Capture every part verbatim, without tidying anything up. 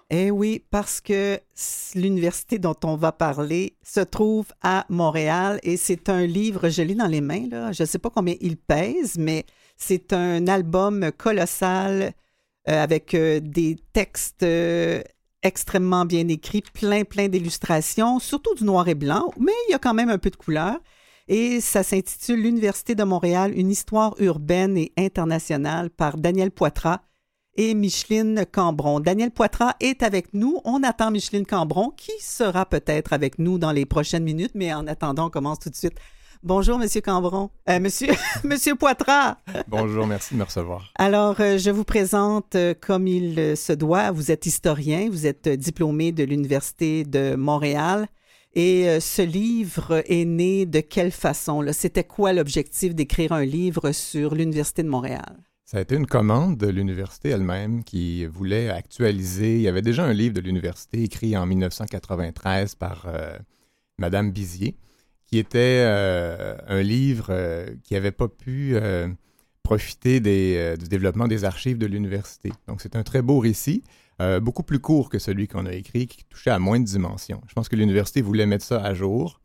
Eh oui, parce que l'université dont on va parler se trouve à Montréal et c'est un livre, je l'ai dans les mains, là. Je ne sais pas combien il pèse, mais c'est un album colossal euh, avec euh, des textes euh, extrêmement bien écrits, plein, plein d'illustrations, surtout du noir et blanc, mais il y a quand même un peu de couleur. Et ça s'intitule L'Université de Montréal, une histoire urbaine et internationale par Daniel Poitras et Micheline Cambron. Daniel Poitras est avec nous. On attend Micheline Cambron, qui sera peut-être avec nous dans les prochaines minutes, mais en attendant, on commence tout de suite. Bonjour, Monsieur Cambron. Euh, monsieur, Monsieur Poitras. Bonjour, merci de me recevoir. Alors, euh, je vous présente euh, comme il euh, se doit. Vous êtes historien, vous êtes euh, diplômé de l'Université de Montréal. Et euh, ce livre est né de quelle façon, là? C'était quoi l'objectif d'écrire un livre sur l'Université de Montréal? Ça a été une commande de l'université elle-même qui voulait actualiser. Il y avait déjà un livre de l'université écrit en dix-neuf cent quatre-vingt-treize par euh, Madame Bizier, qui était euh, un livre euh, qui n'avait pas pu euh, profiter des, euh, du développement des archives de l'université. Donc, c'est un très beau récit, euh, beaucoup plus court que celui qu'on a écrit, qui touchait à moins de dimensions. Je pense que l'université voulait mettre ça à jour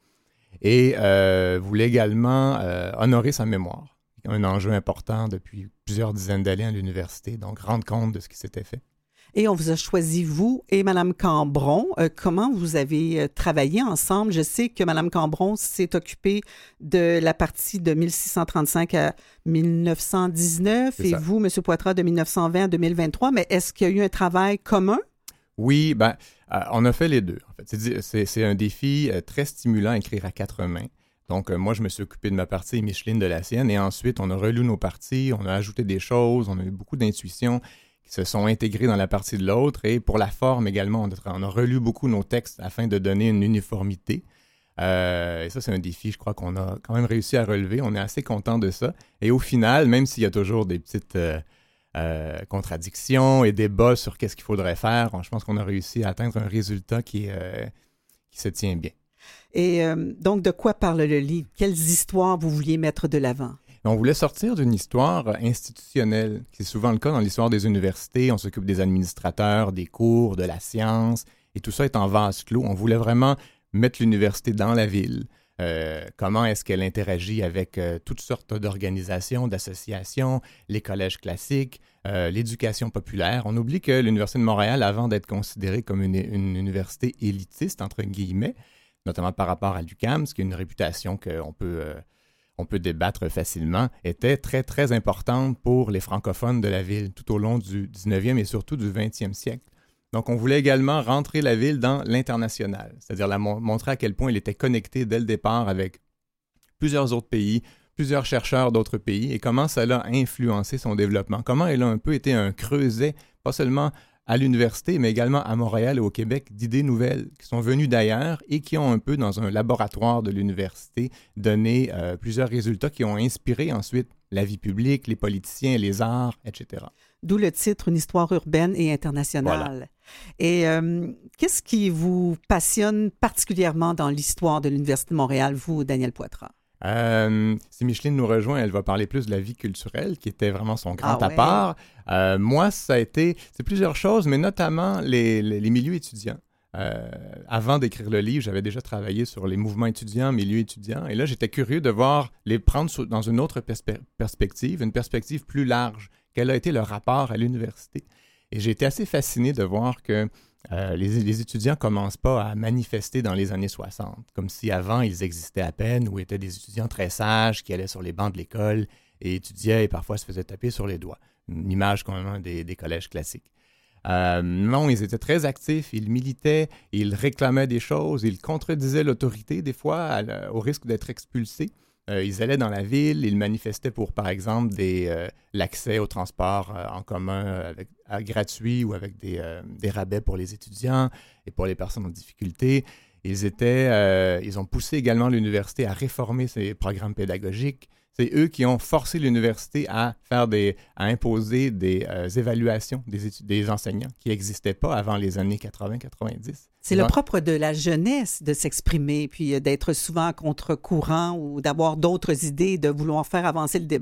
et euh, voulait également euh, honorer sa mémoire. Un enjeu important depuis plusieurs dizaines d'années à l'université, donc rendre compte de ce qui s'était fait. Et on vous a choisi, vous et Mme Cambron. Euh, comment vous avez euh, travaillé ensemble? Je sais que Mme Cambron s'est occupée de la partie de mille six cent trente-cinq à mille neuf cent dix-neuf C'est et ça. vous, M. Poitras, de mille neuf cent vingt à deux mille vingt-trois. Mais est-ce qu'il y a eu un travail commun? Oui, ben, euh, on a fait les deux. En fait. c'est, c'est, c'est un défi euh, très stimulant à écrire à quatre mains. Donc, euh, moi, je me suis occupé de ma partie et Micheline de la sienne. Et ensuite, on a relu nos parties, on a ajouté des choses, on a eu beaucoup d'intuitions qui se sont intégrées dans la partie de l'autre. Et pour la forme également, on a, on a relu beaucoup nos textes afin de donner une uniformité. Euh, et ça, c'est un défi, je crois qu'on a quand même réussi à relever. On est assez content de ça. Et au final, même s'il y a toujours des petites euh, euh, contradictions et débats sur qu'est-ce qu'il faudrait faire, je pense qu'on a réussi à atteindre un résultat qui, euh, qui se tient bien. Et euh, donc, de quoi parle le livre? Quelles histoires vous vouliez mettre de l'avant? On voulait sortir d'une histoire institutionnelle, qui est souvent le cas dans l'histoire des universités. On s'occupe des administrateurs, des cours, de la science, et tout ça est en vase clos. On voulait vraiment mettre l'université dans la ville. Euh, comment est-ce qu'elle interagit avec euh, toutes sortes d'organisations, d'associations, les collèges classiques, euh, l'éducation populaire. On oublie que l'Université de Montréal, avant d'être considérée comme une, une université élitiste, entre guillemets, notamment par rapport à l'U Q A M, ce qui est une réputation qu'on peut, euh, on peut débattre facilement, était très, très importante pour les francophones de la ville tout au long du dix-neuvième et surtout du vingtième siècle. Donc, on voulait également rentrer la ville dans l'international, c'est-à-dire la mo- montrer à quel point elle était connectée dès le départ avec plusieurs autres pays, plusieurs chercheurs d'autres pays, et comment cela a influencé son développement, comment elle a un peu été un creuset, pas seulement à l'université, mais également à Montréal et au Québec, d'idées nouvelles qui sont venues d'ailleurs et qui ont un peu, dans un laboratoire de l'université, donné euh, plusieurs résultats qui ont inspiré ensuite la vie publique, les politiciens, les arts, et cetera. D'où le titre, Une histoire urbaine et internationale. Voilà. Et euh, qu'est-ce qui vous passionne particulièrement dans l'histoire de l'Université de Montréal, vous, Daniel Poitras? Euh, si Micheline nous rejoint, elle va parler plus de la vie culturelle, qui était vraiment son grand Ah à ouais. part. Euh, moi, ça a été, c'est plusieurs choses, mais notamment les, les, les milieux étudiants. Euh, avant d'écrire le livre, j'avais déjà travaillé sur les mouvements étudiants, milieux étudiants, et là, j'étais curieux de voir les prendre sur, dans une autre perspe- perspective, une perspective plus large. Quel a été leur rapport à l'université? Et j'ai été assez fasciné de voir que Euh, les, les étudiants ne commencent pas à manifester dans les années soixante, comme si avant, ils existaient à peine ou étaient des étudiants très sages qui allaient sur les bancs de l'école et étudiaient et parfois se faisaient taper sur les doigts. Une image quand même des, des collèges classiques. Euh, non, ils étaient très actifs, ils militaient, ils réclamaient des choses, ils contredisaient l'autorité des fois à, au risque d'être expulsés. Euh, ils allaient dans la ville, ils manifestaient pour, par exemple, des, euh, l'accès au transport euh, en commun avec, à, gratuit ou avec des, euh, des rabais pour les étudiants et pour les personnes en difficulté. Ils, étaient, euh, ils ont poussé également l'université à réformer ses programmes pédagogiques. C'est eux qui ont forcé l'université à faire des, à imposer des euh, évaluations des, études, des enseignants qui n'existaient pas avant les années quatre-vingts quatre-vingt-dix. C'est le propre de la jeunesse de s'exprimer, puis d'être souvent contre-courant ou d'avoir d'autres idées, de vouloir faire avancer le débat.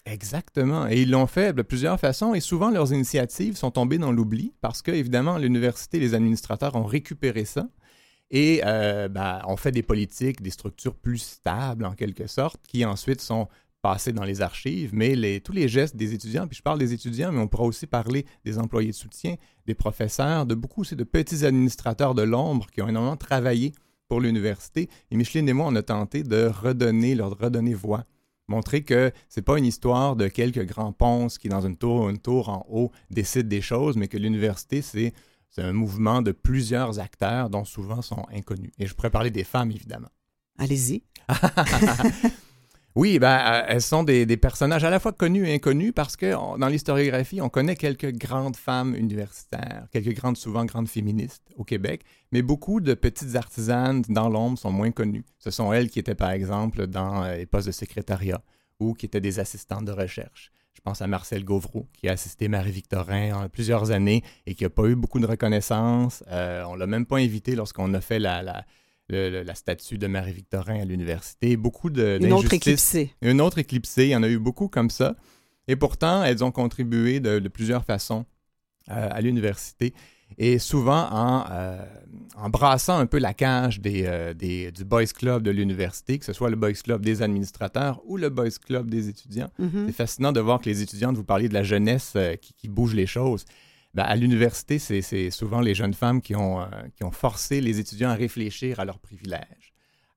Exactement. Et ils l'ont fait de plusieurs façons et souvent leurs initiatives sont tombées dans l'oubli parce que, évidemment, l'université, les administrateurs ont récupéré ça et euh, ben, ont fait des politiques, des structures plus stables en quelque sorte qui ensuite sont passées dans les archives. Mais les, tous les gestes des étudiants, puis je parle des étudiants, mais on pourra aussi parler des employés de soutien, des professeurs, de beaucoup aussi de petits administrateurs de l'ombre qui ont énormément travaillé pour l'université. Et Micheline et moi, on a tenté de redonner, leur redonner voix. Montrer que c'est pas une histoire de quelques grands ponces qui, dans une tour, une tour en haut, décident des choses, mais que l'université, c'est, c'est un mouvement de plusieurs acteurs dont souvent sont inconnus. Et je pourrais parler des femmes, évidemment. Allez-y. Oui, ben, elles sont des, des personnages à la fois connus et inconnus parce que on, dans l'historiographie, on connaît quelques grandes femmes universitaires, quelques grandes, souvent grandes féministes au Québec, mais beaucoup de petites artisanes dans l'ombre sont moins connues. Ce sont elles qui étaient, par exemple, dans les postes de secrétariat ou qui étaient des assistantes de recherche. Je pense à Marcel Gauvreau, qui a assisté Marie-Victorin en plusieurs années et qui n'a pas eu beaucoup de reconnaissance. Euh, on ne l'a même pas invité lorsqu'on a fait la... la Le, le, la statue de Marie-Victorin à l'université. Beaucoup de, Une autre éclipsée. Une autre éclipsée. Il y en a eu beaucoup comme ça. Et pourtant, elles ont contribué de, de plusieurs façons euh, à l'université. Et souvent en, euh, en brassant un peu la cage des, euh, des, du Boys Club de l'université, que ce soit le Boys Club des administrateurs ou le Boys Club des étudiants. Mm-hmm. C'est fascinant de voir que les étudiantes, vous parliez de la jeunesse euh, qui, qui bouge les choses. Ben, à l'université, c'est, c'est souvent les jeunes femmes qui ont, euh, qui ont forcé les étudiants à réfléchir à leurs privilèges,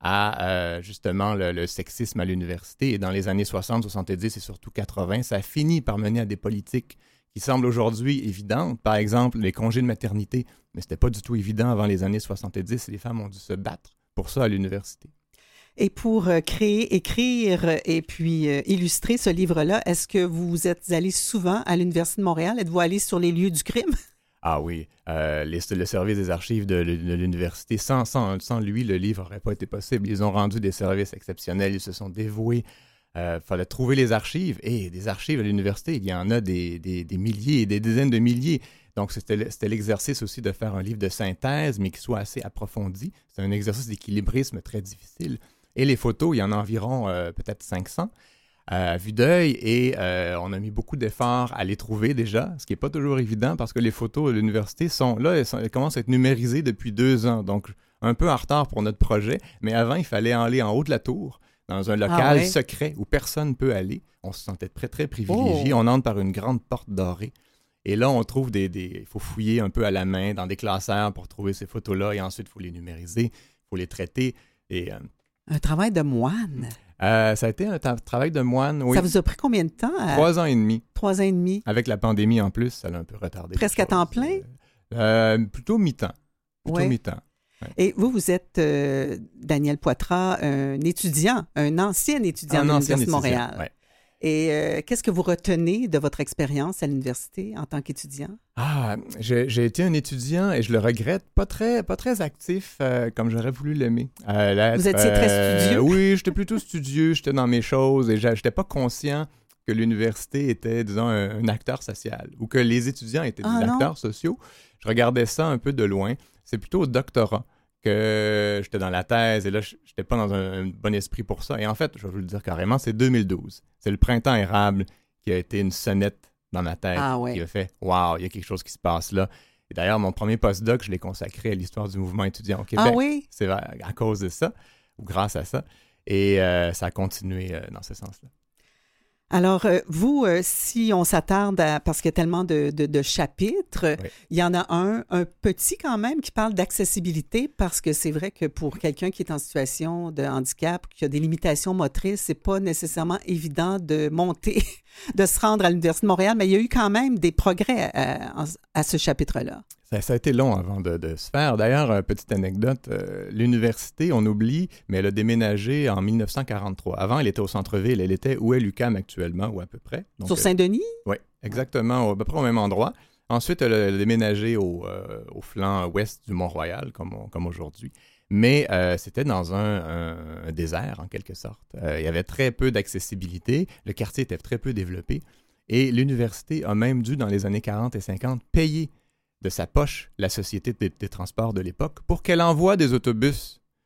à euh, justement le, le sexisme à l'université. Et dans les années soixante, soixante-dix et surtout quatre-vingts, ça a fini par mener à des politiques qui semblent aujourd'hui évidentes. Par exemple, les congés de maternité. Mais ce n'était pas du tout évident avant les années soixante-dix et les femmes ont dû se battre pour ça à l'université. Et pour euh, créer, écrire et puis euh, illustrer ce livre-là, est-ce que vous êtes allé souvent à l'Université de Montréal? Êtes-vous allé sur les lieux du crime? Ah oui, euh, les, le service des archives de, de, de l'université, sans, sans, sans lui, le livre n'aurait pas été possible. Ils ont rendu des services exceptionnels, ils se sont dévoués. Il euh, fallait trouver les archives. Et des archives à l'université, il y en a des, des, des milliers et des dizaines de milliers. Donc, c'était, c'était l'exercice aussi de faire un livre de synthèse, mais qui soit assez approfondi. C'est un exercice d'équilibrisme très difficile. Et les photos, il y en a environ euh, peut-être cinq cents euh, à vue d'œil et euh, on a mis beaucoup d'efforts à les trouver déjà, ce qui n'est pas toujours évident parce que les photos de l'université sont là, elles, sont, elles commencent à être numérisées depuis deux ans, donc un peu en retard pour notre projet, mais avant, il fallait aller en haut de la tour, dans un local ah ouais. secret où personne ne peut aller. On se sentait très, très privilégié. Oh. On entre par une grande porte dorée. Et là, on trouve des... des il faut fouiller un peu à la main dans des classeurs pour trouver ces photos-là et ensuite, il faut les numériser, il faut les traiter et... Euh, Un travail de moine. Euh, ça a été un ta- travail de moine, oui. Ça vous a pris combien de temps? À... Trois ans et demi. Trois ans et demi. Avec la pandémie en plus, ça l'a un peu retardé. Presque à temps plein? Euh, plutôt mi-temps. Plutôt ouais. mi-temps. Ouais. Et vous, vous êtes, euh, Daniel Poitras, un étudiant, un ancien étudiant un de l'Université de Montréal. Ouais. Et euh, qu'est-ce que vous retenez de votre expérience à l'université en tant qu'étudiant? Ah, j'ai, j'ai été un étudiant et je le regrette, pas très, pas très actif euh, comme j'aurais voulu l'aimer. Euh, là, Vous étiez euh, très studieux? Oui, j'étais plutôt studieux, j'étais dans mes choses et j'étais pas conscient que l'université était, disons, un, un acteur social ou que les étudiants étaient ah, des non? acteurs sociaux. Je regardais ça un peu de loin. C'est plutôt au doctorat que j'étais dans la thèse et là, je n'étais pas dans un, un bon esprit pour ça. Et en fait, je vais vous le dire carrément, c'est deux mille douze. C'est le printemps érable qui a été une sonnette dans ma tête ah, ouais. qui a fait « Wow, il y a quelque chose qui se passe là ». Et d'ailleurs, mon premier postdoc, je l'ai consacré à l'histoire du mouvement étudiant au Québec. Ah oui? C'est à, à cause de ça, ou grâce à ça. Et euh, ça a continué euh, dans ce sens-là. Alors, euh, vous, euh, si on s'attarde à... Parce qu'il y a tellement de, de, de chapitres, oui. Il y en a un, un petit quand même, qui parle d'accessibilité, parce que c'est vrai que pour quelqu'un qui est en situation de handicap, qui a des limitations motrices, c'est pas nécessairement évident de monter, de se rendre à l'Université de Montréal, mais il y a eu quand même des progrès à, à, à ce chapitre-là. Ça, ça a été long avant de, de se faire. D'ailleurs, euh, petite anecdote, euh, l'université, on oublie, mais elle a déménagé en dix-neuf cent quarante-trois. Avant, elle était au centre-ville. Elle était où est l'U Q A M actuellement, ou à peu près. Donc, sur Saint-Denis? Euh, oui, exactement, à peu près au même endroit. Ensuite, elle a déménagé au, euh, au flanc ouest du Mont-Royal, comme, on, comme aujourd'hui. Mais euh, c'était dans un, un, un désert, en quelque sorte. Euh, il y avait très peu d'accessibilité. Le quartier était très peu développé. Et l'université a même dû, dans les années quarante et cinquante, payer de sa poche la Société des, des transports de l'époque pour qu'elle envoie des autobus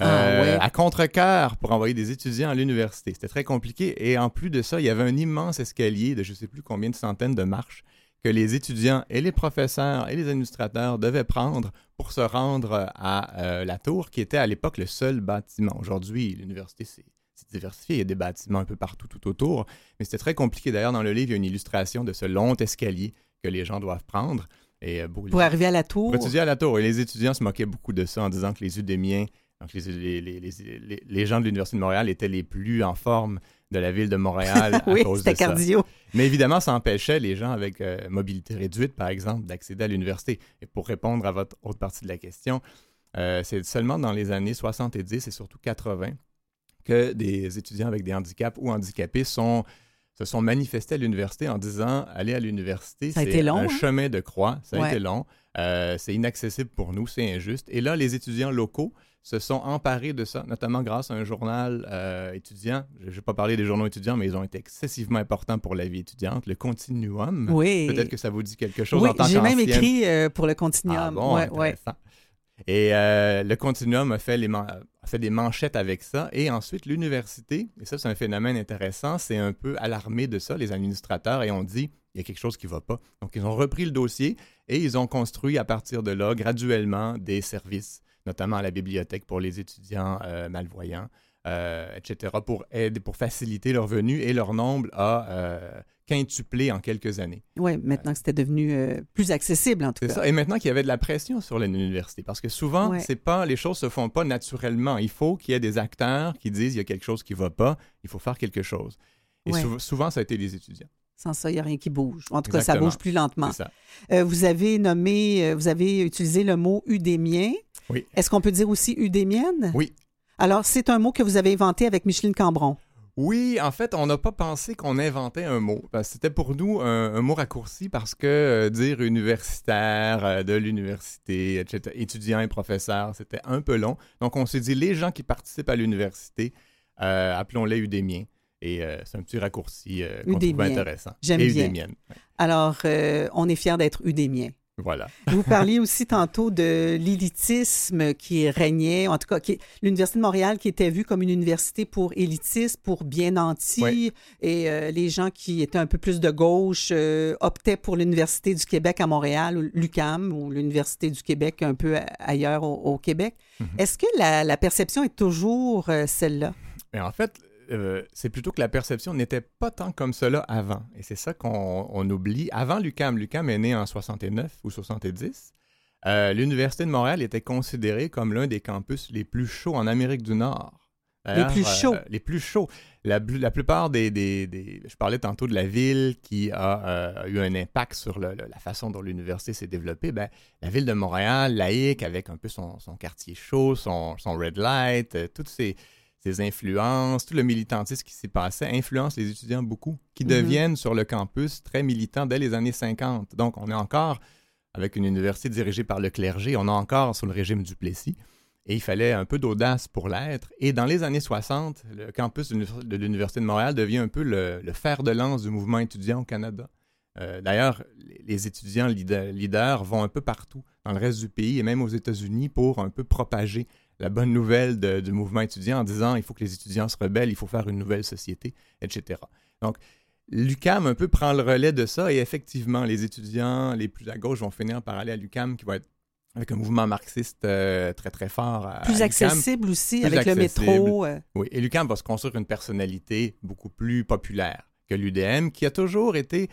euh, ah, ouais. à contre-cœur pour envoyer des étudiants à l'université. C'était très compliqué. Et en plus de ça, il y avait un immense escalier de je ne sais plus combien de centaines de marches que les étudiants et les professeurs et les administrateurs devaient prendre pour se rendre à euh, la tour, qui était à l'époque le seul bâtiment. Aujourd'hui, l'université, c'est, c'est diversifié. Il y a des bâtiments un peu partout, tout autour. Mais c'était très compliqué. D'ailleurs, dans le livre, il y a une illustration de ce long escalier que les gens doivent prendre. Et, euh, pour les... arriver à la tour? Pour étudier à la tour. Et les étudiants se moquaient beaucoup de ça en disant que les Udémiens, donc les, les, les, les, les gens de l'Université de Montréal étaient les plus en forme de la ville de Montréal à oui, cause de cardio. ça. Mais évidemment, ça empêchait les gens avec euh, mobilité réduite, par exemple, d'accéder à l'université. Et pour répondre à votre autre partie de la question, euh, c'est seulement dans les années soixante-dix et surtout quatre-vingts que des étudiants avec des handicaps ou handicapés sont, se sont manifestés à l'université en disant « Aller à l'université, ça a c'est été long, un hein? chemin de croix. Ça a ouais. été long. Euh, c'est inaccessible pour nous. C'est injuste. » Et là, les étudiants locaux se sont emparés de ça, notamment grâce à un journal euh, étudiant. Je ne vais pas parler des journaux étudiants, mais ils ont été excessivement importants pour la vie étudiante. Le Continuum. Oui. Peut-être que ça vous dit quelque chose oui, en tant j'ai qu'ancienne. même écrit euh, pour le Continuum. Ah bon, ouais, intéressant. Ouais. Et euh, le Continuum a fait, les man- a fait des manchettes avec ça. Et ensuite, l'université, et ça, c'est un phénomène intéressant, c'est un peu alarmé de ça, les administrateurs, et on dit, il y a quelque chose qui ne va pas. Donc, ils ont repris le dossier et ils ont construit à partir de là, graduellement, des services, notamment à la bibliothèque pour les étudiants euh, malvoyants, euh, et cetera, pour aider, pour faciliter leur venue, et leur nombre a euh, quintuplé en quelques années. Oui, maintenant euh, que c'était devenu euh, plus accessible, en tout c'est cas. Ça. Et maintenant qu'il y avait de la pression sur l'université, parce que souvent, ouais. c'est pas, les choses ne se font pas naturellement. Il faut qu'il y ait des acteurs qui disent il y a quelque chose qui ne va pas, il faut faire quelque chose. Et ouais. sou- souvent, ça a été les étudiants. Sans ça, il n'y a rien qui bouge. En tout Exactement. Cas, ça bouge plus lentement. C'est ça. Euh, vous avez nommé, euh, vous avez utilisé le mot udémien. Oui. Est-ce qu'on peut dire aussi udémienne? Oui. Alors, c'est un mot que vous avez inventé avec Micheline Cambron. Oui, en fait, on n'a pas pensé qu'on inventait un mot. C'était pour nous un, un mot raccourci parce que euh, dire universitaire, euh, de l'université, et cetera, étudiants et professeurs, c'était un peu long. Donc, on s'est dit, les gens qui participent à l'université, euh, appelons-les udémiens. Et euh, c'est un petit raccourci euh, qu'on trouve intéressant. J'aime et bien. Udémienne. Alors, euh, on est fiers d'être udémiens. Voilà. Vous parliez aussi tantôt de l'élitisme qui régnait, en tout cas, qui, l'Université de Montréal qui était vue comme une université pour élitistes, pour bien nantis, oui. et euh, les gens qui étaient un peu plus de gauche euh, optaient pour l'Université du Québec à Montréal, l'U Q A M, ou l'Université du Québec un peu ailleurs au, au Québec. Mm-hmm. Est-ce que la, la perception est toujours euh, celle-là? Mais en fait, Euh, c'est plutôt que la perception n'était pas tant comme cela avant. Et c'est ça qu'on on oublie. Avant l'U Q A M, l'U Q A M est né en soixante-neuf ou soixante-dix. Euh, L'Université de Montréal était considérée comme l'un des campus les plus chauds en Amérique du Nord. Les plus chauds? Euh, les plus chauds. La, la plupart des, des, des... Je parlais tantôt de la ville qui a euh, eu un impact sur le, le, la façon dont l'université s'est développée. Ben, la ville de Montréal, laïque, avec un peu son, son quartier chaud, son, son red light, euh, toutes ces... Ces influences, tout le militantisme qui s'y passait influence les étudiants beaucoup, qui mm-hmm. deviennent sur le campus très militants dès les années cinquante. Donc, on est encore, avec une université dirigée par le clergé, on est encore sous le régime Duplessis. Et il fallait un peu d'audace pour l'être. Et dans les années soixante, le campus de l'Université de Montréal devient un peu le, le fer de lance du mouvement étudiant au Canada. Euh, d'ailleurs, les étudiants leaders, leaders vont un peu partout dans le reste du pays et même aux États-Unis pour un peu propager la bonne nouvelle de, du mouvement étudiant en disant il faut que les étudiants se rebellent, il faut faire une nouvelle société, et cetera. Donc, l'U Q A M un peu prend le relais de ça et effectivement, les étudiants les plus à gauche vont finir par aller à l'U Q A M qui va être avec un mouvement marxiste euh, très, très fort. À, plus à accessible aussi, plus avec accessible. le métro. Euh... Oui, et l'U Q A M va se construire une personnalité beaucoup plus populaire que l'U D M qui a toujours été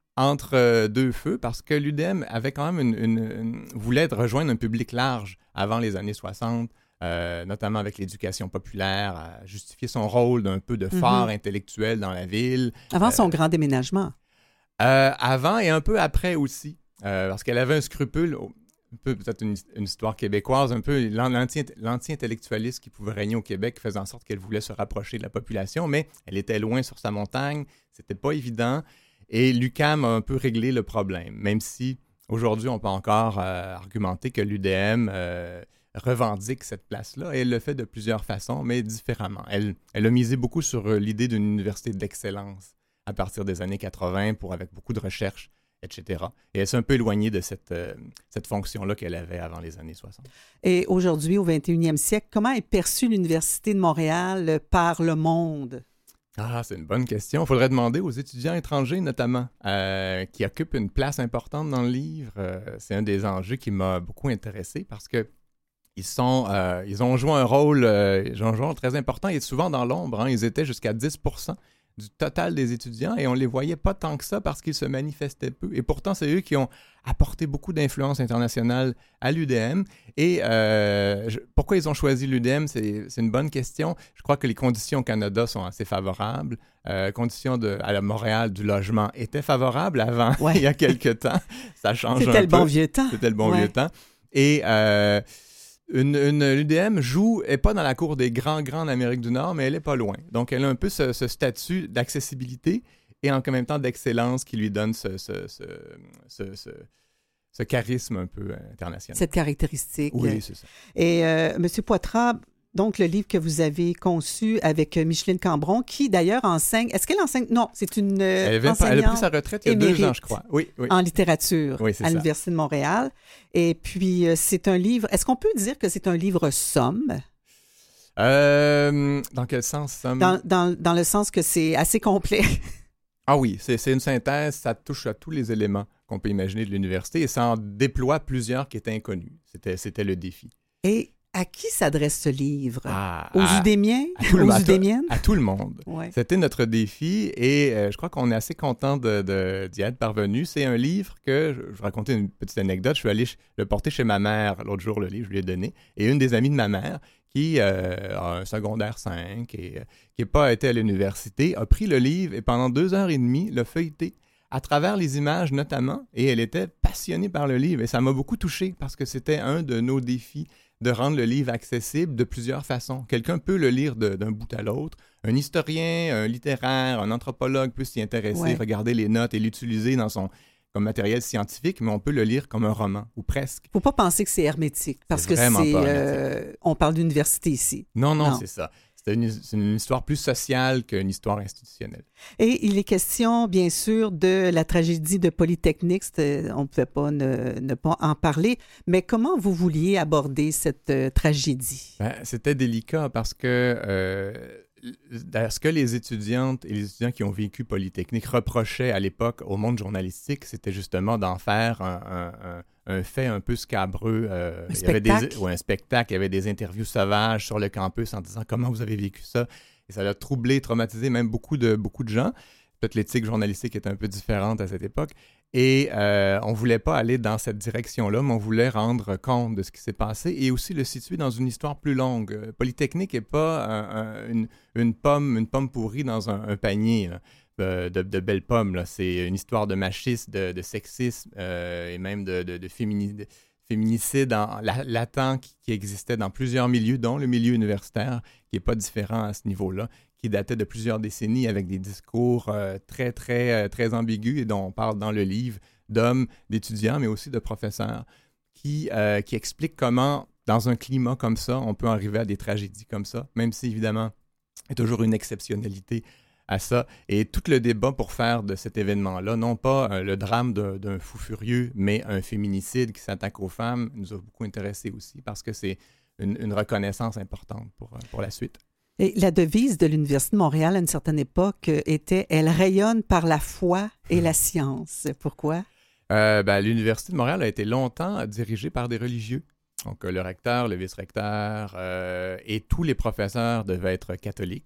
entre deux feux, parce que l'U D M avait quand même une, une, une, voulait rejoindre un public large avant les années soixante, euh, notamment avec l'éducation populaire, à justifier son rôle d'un peu de phare mm-hmm. intellectuel dans la ville. Avant euh, son grand déménagement. Euh, avant et un peu après aussi, euh, parce qu'elle avait un scrupule, un peu peut-être une, une histoire québécoise, un peu l'anti, l'anti-intellectualisme qui pouvait régner au Québec faisait en sorte qu'elle voulait se rapprocher de la population, mais elle était loin sur sa montagne, c'était pas évident. Et l'U Q A M a un peu réglé le problème, même si aujourd'hui, on peut encore euh, argumenter que l'U D M euh, revendique cette place-là. Et elle le fait de plusieurs façons, mais différemment. Elle, elle a misé beaucoup sur euh, l'idée d'une université d'excellence à partir des années quatre-vingts, pour, avec beaucoup de recherche et cetera. Et elle s'est un peu éloignée de cette, euh, cette fonction-là qu'elle avait avant les années soixante. Et aujourd'hui, au vingt et unième siècle, comment est perçue l'Université de Montréal par le monde? Ah, c'est une bonne question. Il faudrait demander aux étudiants étrangers, notamment, euh, qui occupent une place importante dans le livre. Euh, c'est un des enjeux qui m'a beaucoup intéressé parce que ils, sont, euh, ils ont joué un rôle, euh, ils ont joué un rôle très important et souvent dans l'ombre. Hein. Ils étaient jusqu'à dix pour cent du total des étudiants et on ne les voyait pas tant que ça parce qu'ils se manifestaient peu. Et pourtant, c'est eux qui ont apporté beaucoup d'influence internationale à l'U D M. Et euh, je, pourquoi ils ont choisi l'U D M, c'est, c'est une bonne question. Je crois que les conditions au Canada sont assez favorables. Euh, conditions de, à la Montréal du logement étaient favorables avant, ouais. il y a quelques temps. Ça change C'était un peu. C'était le bon vieux temps. C'était le bon ouais. vieux temps. Et... Euh, Une, une, l'U D M joue, n'est pas dans la cour des grands, grands en Amérique du Nord, mais elle n'est pas loin. Donc, elle a un peu ce, ce statut d'accessibilité et en même temps d'excellence qui lui donne ce, ce, ce, ce, ce, ce charisme un peu international. Cette caractéristique. Oui, c'est ça. Et euh, M. Poitras, donc le livre que vous avez conçu avec Micheline Cambron, qui d'ailleurs enseigne... Est-ce qu'elle enseigne? Non, c'est une euh, elle, enseignante elle a pris sa retraite il y a deux ans, je crois. Oui, oui. En littérature oui, à l'Université de Montréal. Et puis, c'est un livre... Est-ce qu'on peut dire que c'est un livre somme? Euh, dans quel sens, somme? Dans, dans, dans le sens que c'est assez complet. Ah oui, c'est, c'est une synthèse, ça touche à tous les éléments qu'on peut imaginer de l'université et ça en déploie plusieurs qui étaient inconnus. C'était, c'était le défi. Et à qui s'adresse ce livre? Ah, aux à, Udémiens? À tout, aux à, Udémiennes? À tout le monde. Ouais. C'était notre défi et euh, je crois qu'on est assez content de, de, d'y être parvenu. C'est un livre que, je, je vais raconter une petite anecdote, je suis allé ch- le porter chez ma mère l'autre jour, le livre, je lui ai donné. Et une des amies de ma mère, qui euh, a un secondaire cinq et euh, qui n'a pas été à l'université, a pris le livre et pendant deux heures et demie, l'a feuilleté à travers les images notamment. Et elle était passionnée par le livre et ça m'a beaucoup touché parce que c'était un de nos défis de rendre le livre accessible de plusieurs façons. Quelqu'un peut le lire de, d'un bout à l'autre. Un historien, un littéraire, un anthropologue peut s'y intéresser, ouais. regarder les notes et l'utiliser dans son, comme matériel scientifique, mais on peut le lire comme un roman, ou presque. Il ne faut pas penser que c'est hermétique, parce c'est que c'est... Euh, on parle d'université ici. Non, non, non. c'est ça. C'est une, c'est une histoire plus sociale qu'une histoire institutionnelle. Et il est question, bien sûr, de la tragédie de Polytechnique. C'était, on ne pouvait pas ne, ne pas en parler. Mais comment vous vouliez aborder cette euh, tragédie? Ben, c'était délicat parce que euh, ce que les étudiantes et les étudiants qui ont vécu Polytechnique reprochaient à l'époque au monde journalistique, c'était justement d'en faire un, un, un un fait un peu scabreux. Euh, un il y avait spectacle? Des, ouais, un spectacle. Il y avait des interviews sauvages sur le campus en disant comment vous avez vécu ça. Et ça a troublé, traumatisé même beaucoup de, beaucoup de gens. Peut-être l'éthique journalistique était un peu différente à cette époque. Et euh, on ne voulait pas aller dans cette direction-là, mais on voulait rendre compte de ce qui s'est passé et aussi le situer dans une histoire plus longue. Polytechnique n'est pas un, un, une, une, pomme, une pomme pourrie dans un, un panier. Là. De, de belles pommes. Là. C'est une histoire de machisme, de, de sexisme euh, et même de, de, de, fémini, de féminicide en, la, latent qui, qui existait dans plusieurs milieux, dont le milieu universitaire, qui n'est pas différent à ce niveau-là, qui datait de plusieurs décennies avec des discours euh, très, très, euh, très ambigus et dont on parle dans le livre d'hommes, d'étudiants, mais aussi de professeurs, qui, euh, qui expliquent comment, dans un climat comme ça, on peut arriver à des tragédies comme ça, même si, évidemment, il y a toujours une exceptionnalité à ça. Et tout le débat pour faire de cet événement-là, non pas euh, le drame d'un, d'un fou furieux, mais un féminicide qui s'attaque aux femmes, nous a beaucoup intéressés aussi parce que c'est une, une reconnaissance importante pour, pour la suite. Et la devise de l'Université de Montréal à une certaine époque était « Elle rayonne par la foi et la science ». Pourquoi? Euh, ben, L'Université de Montréal a été longtemps dirigée par des religieux. Donc, le recteur, le vice-recteur euh, et tous les professeurs devaient être catholiques.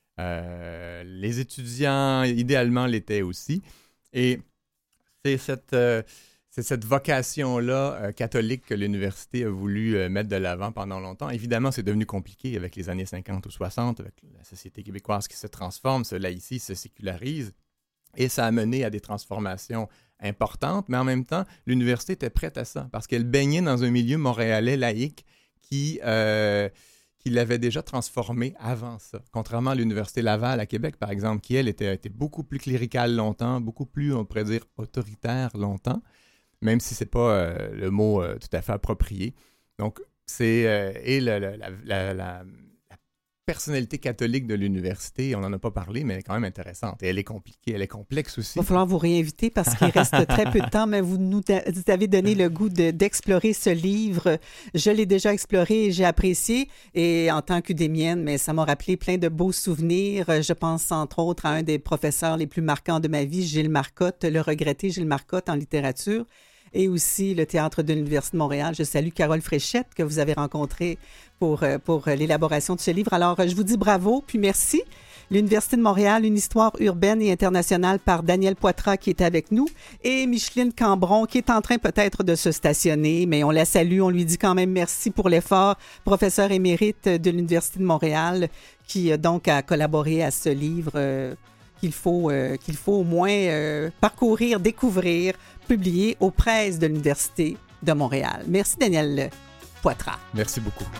Euh, les étudiants, idéalement, l'étaient aussi. Et c'est cette, euh, c'est cette vocation-là euh, catholique que l'université a voulu euh, mettre de l'avant pendant longtemps. Évidemment, c'est devenu compliqué avec les années cinquante ou soixante, avec la société québécoise qui se transforme, se laïcise, se sécularise. Et ça a mené à des transformations importantes, mais en même temps, l'université était prête à ça parce qu'elle baignait dans un milieu montréalais laïque qui... Euh, qui l'avait déjà transformé avant ça. Contrairement à l'Université Laval à Québec, par exemple, qui, elle, était, était beaucoup plus cléricale longtemps, beaucoup plus, on pourrait dire, autoritaire longtemps, même si ce n'est pas euh, le mot euh, tout à fait approprié. Donc, c'est... Euh, et la, la, la, la, la personnalité catholique de l'université. On n'en a pas parlé, mais elle est quand même intéressante. Et elle est compliquée, elle est complexe aussi. Il va falloir vous réinviter parce qu'il reste très peu de temps, mais vous nous vous avez donné le goût de, d'explorer ce livre. Je l'ai déjà exploré et j'ai apprécié. Et en tant qu'udémienne, mais ça m'a rappelé plein de beaux souvenirs. Je pense entre autres à un des professeurs les plus marquants de ma vie, Gilles Marcotte, le regretté Gilles Marcotte en littérature. Et aussi le Théâtre de l'Université de Montréal. Je salue Carole Fréchette que vous avez rencontrée pour, pour l'élaboration de ce livre. Alors, je vous dis bravo, puis merci. L'Université de Montréal, une histoire urbaine et internationale par Daniel Poitras qui est avec nous et Micheline Cambron qui est en train peut-être de se stationner, mais on la salue, on lui dit quand même merci pour l'effort. Professeur émérite de l'Université de Montréal qui donc a collaboré à ce livre euh, qu'il faut, euh, qu'il faut au moins euh, parcourir, découvrir, publié aux presses de l'Université de Montréal. Merci Daniel Poitras. Merci beaucoup.